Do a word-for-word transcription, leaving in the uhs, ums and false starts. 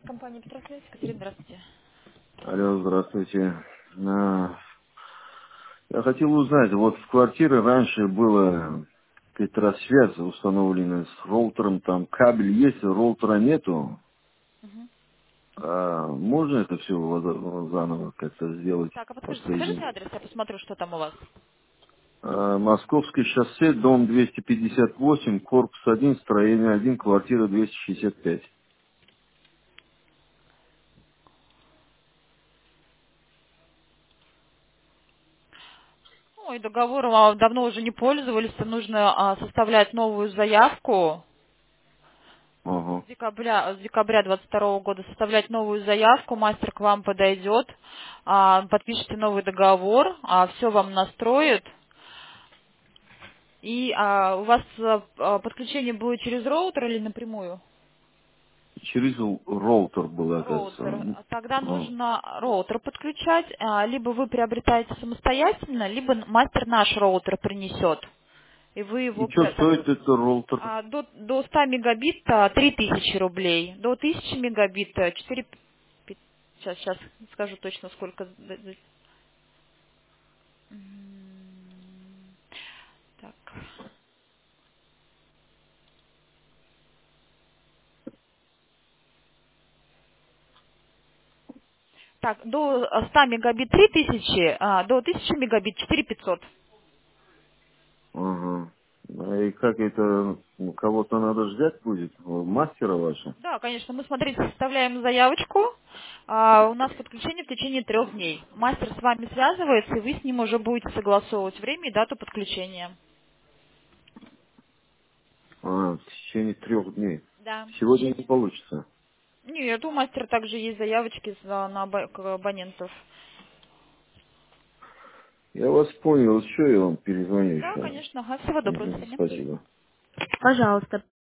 Компания Петросвязь. Екатерина, здравствуйте. Алло, здравствуйте. А, Я хотел узнать, вот в квартире раньше было Петросвязь установлена с роутером, там кабель есть, роутера нету. Мгм. А можно это все заново как-то сделать Так, а подскажите, скажите последний? адрес, я посмотрю, что там у вас. А, Московское шоссе, дом двести пятьдесят восемь, корпус один, строение один, квартира двести шестьдесят пять. Ой, договором а, давно уже не пользовались, то нужно а, составлять новую заявку. Ага. С декабря, с декабря двадцать второго года составлять новую заявку, мастер к вам подойдет, а, подпишите новый договор, все вам настроит. И а, у вас а, а, подключение будет через роутер или напрямую? Через роутер был, Роутер. оказывается. Тогда А. нужно роутер подключать. а, Либо вы приобретаете самостоятельно, либо мастер наш роутер принесет. И вы И его... что при- стоит этот роутер? а, До, до ста мегабит а, три тысячи рублей. До тысячи мегабит а, четыре... Сейчас, сейчас скажу точно сколько. д- д- М, Так. Так, до ста мегабит три тысячи, а до тысячи мегабит четыре пятьсот. Ага. А и как это, ну, кого-то надо ждать будет? Мастера ваша? Да, конечно, мы, смотрите, составляем заявочку. А, у нас подключение в течение трех дней. Мастер с вами связывается, и вы с ним уже будете согласовывать время и дату подключения. А, в течение трех дней. Да, в Сегодня не течение. получится. Нет, у мастера также есть заявочки за- на або- к абонентов. Я вас понял, что я вам перезвоню Да, еще. конечно. Ага, всего доброго, до Мгм, свидания. спасибо. Пожалуйста.